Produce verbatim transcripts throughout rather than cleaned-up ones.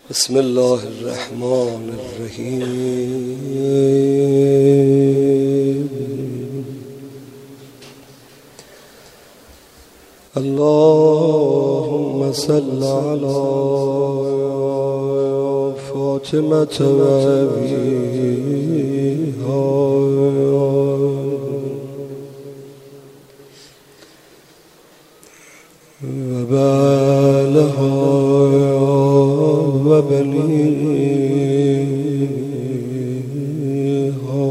بسم الله الرحمن الرحیم. اللهم صل على فاطمة و أبيها و بعلها و بنيها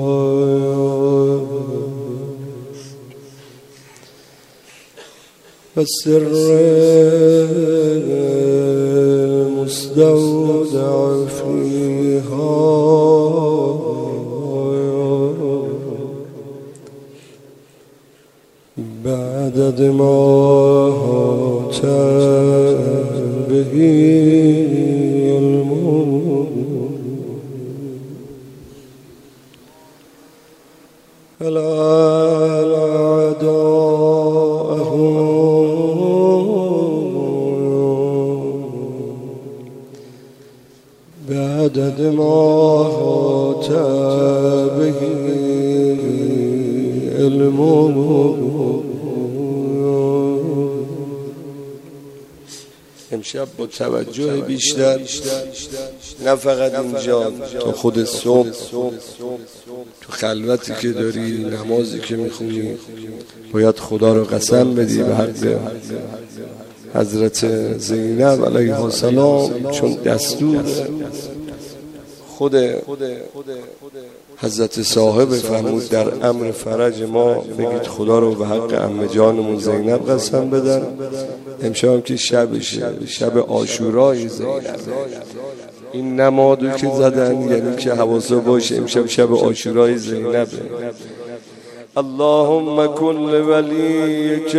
والسر المستودع فيها بعدد ما هات به بعدد ما هات به علمه. امشب با توجه بیشتر نه فقط اینجا، تو خود صبح، تو خلوتی که داری، نمازی که میخونی، باید خدا رو قسم بدی به حق حضرت زینب علیها السلام، چون دستور خود حضرت صاحب فرمود در امر فرج ما بگید خدا رو به حق عمه جانمون زینب قسم بدن. امشب که شبشه، شب عاشورای زینب، این نمادو که زدن یعنی که حواسا باشه امشب شب عاشورای زینبه. اللهم کن لولیک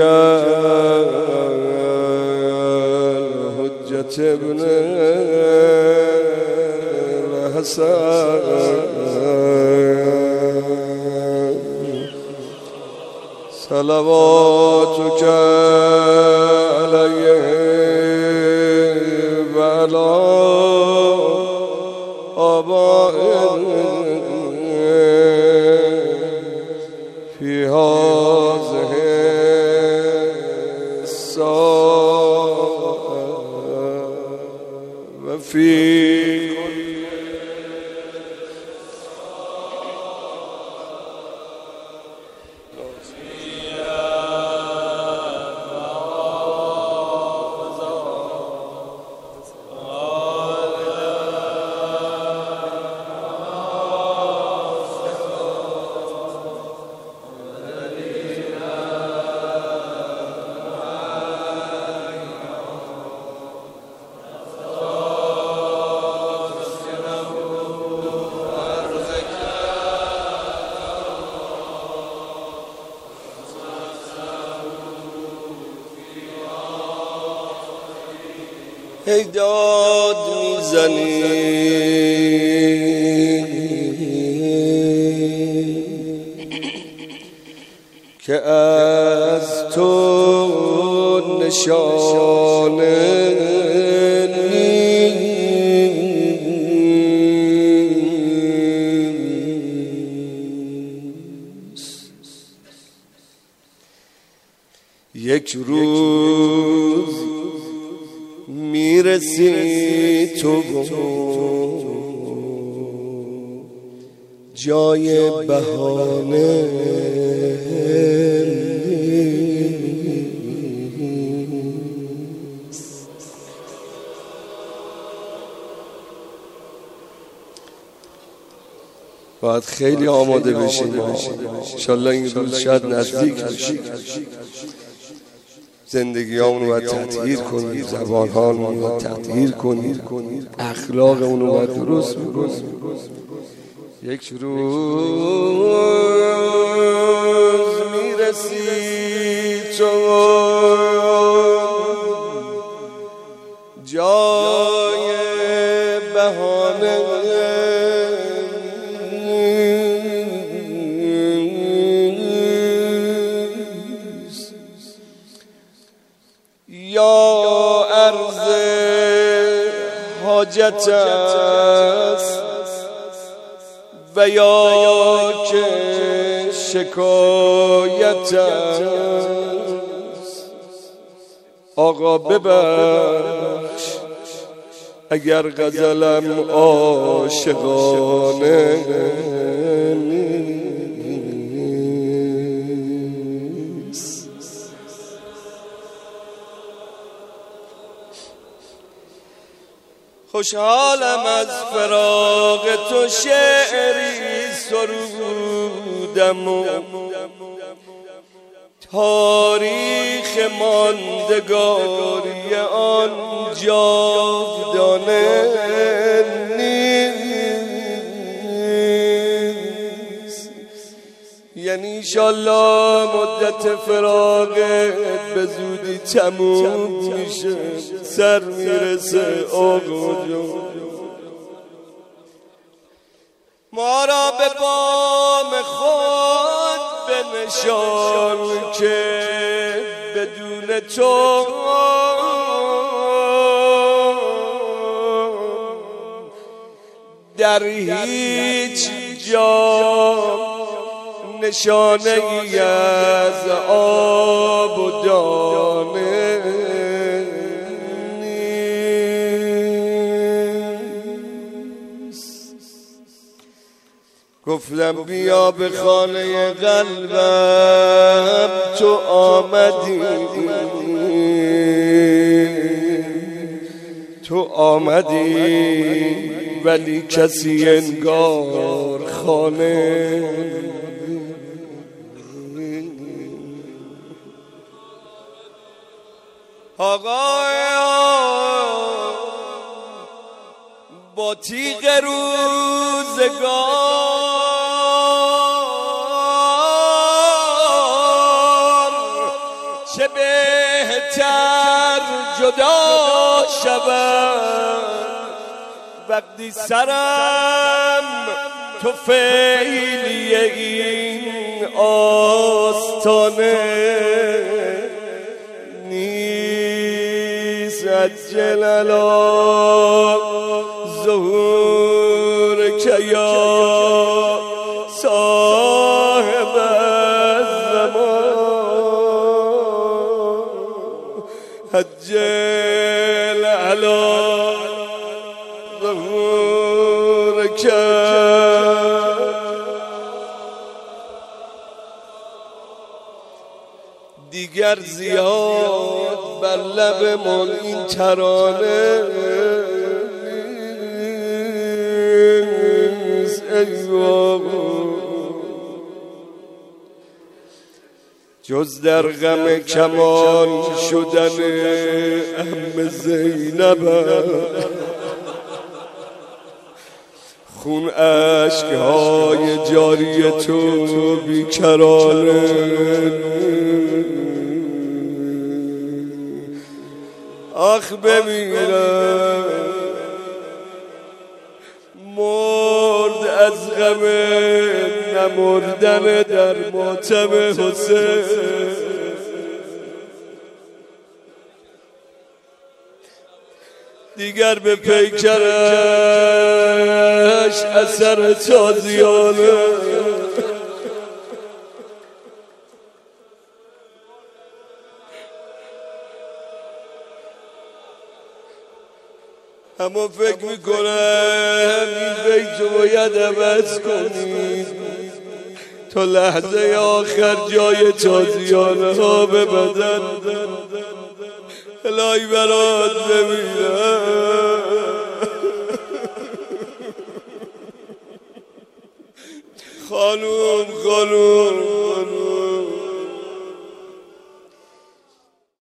حجت ابن الحسن صلواتک علیه و علی آبائه فی هذه الساعة و فی ای داد میزنی که از تو نشانه نیست. یک روز میرسی تو جای بهانه باید خیلی آماده بشیم. انشالله این روز شاید نزدیک بشیم. زندگی همونو باید تطهیر کنیم، زبان هامونو باید تطهیر کنیم، اخلاق اونو باید درست بکنیم. یک روز میرسی تو جای بهانه یا عرض حاجت حاجت است و یا که شکایت است. آقا ببخش اگر غزلم عاشقانه نیست. خوشحالم از فراق تو شعری سرودم و تاریخ ماندگاری آن جاودانه نیست. یعنی انشالله مدت فراقت به زودی تموم میشه، سر میرسه آقا جان. ما را به بام خود بنشان که بدون تو در هیچ جا نشانه ای از آب و دانه نیست. گفتم بیا به خانه قلبم، تو آمدی تو آمدی ولی کسی انگار خانه. آقا با تیغ روزگار چه بهتر جدا شود وقتی سرم تو فعلی این آستانه نیست. جلالا ظهور که یا صاحب الزمان، حجل علا ظهور که دیگر زیاد بر لبمون این ترانه نیست. ای بابا جز در غم کمان شدن عم زینب، خون اشکهای جاری تو بیکرانه. آخ بمیرم مرد از غم نمردن در ماتم حسین. دیگر به پیکرش اثر تازیانه. اما فکر میکنم این بیتو باید عوض کنیم تا لحظه آخر جای تازیانه ها به بدن. الهی برات بمیرم. خانوم خانوم